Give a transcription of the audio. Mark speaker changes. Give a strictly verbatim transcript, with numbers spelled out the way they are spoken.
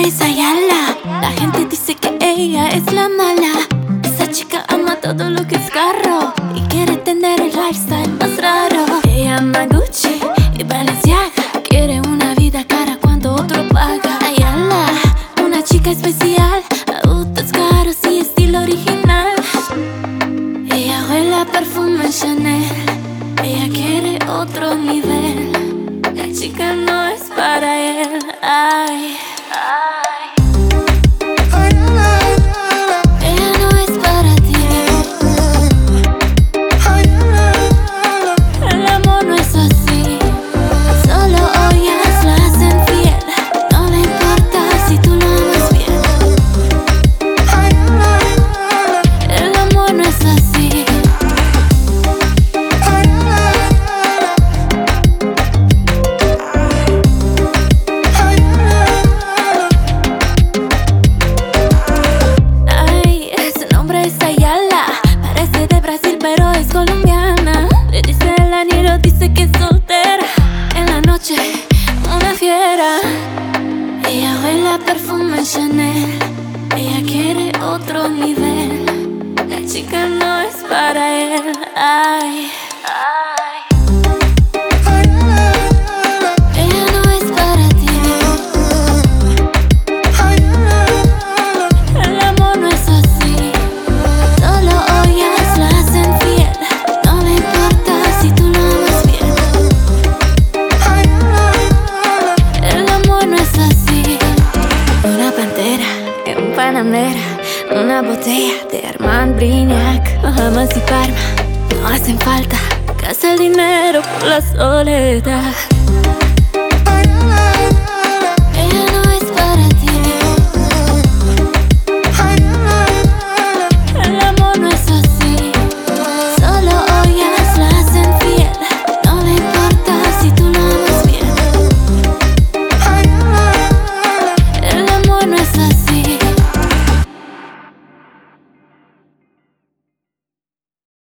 Speaker 1: es Ayala. La gente dice que ella es la mala. Esa chica ama todo lo que es carro y quiere tener el lifestyle más raro. Ella ama Gucci y Balenciaga, quiere una vida cara cuando otro paga. Ayala, una chica especial, autos caros y estilo original. Ella huele a perfume Chanel, ella quiere otro nivel. La chica no es para él, ay, ay. Ella no es para ti. El amor no es así. Solo ollas la hacen fiel. No le importa si tú lo amas bien. El amor no es así. Es Ayala, parece de Brasil pero es colombiana. Le dice el anillo, dice que es soltera. En la noche, una fiera. Ella huele a perfume Chanel, ella quiere otro nivel. La chica no es para él, ay, ay. Panamera, una botella de Armand Brignac, Bahamas y Parma no hacen falta, gasta el dinero por la soledad.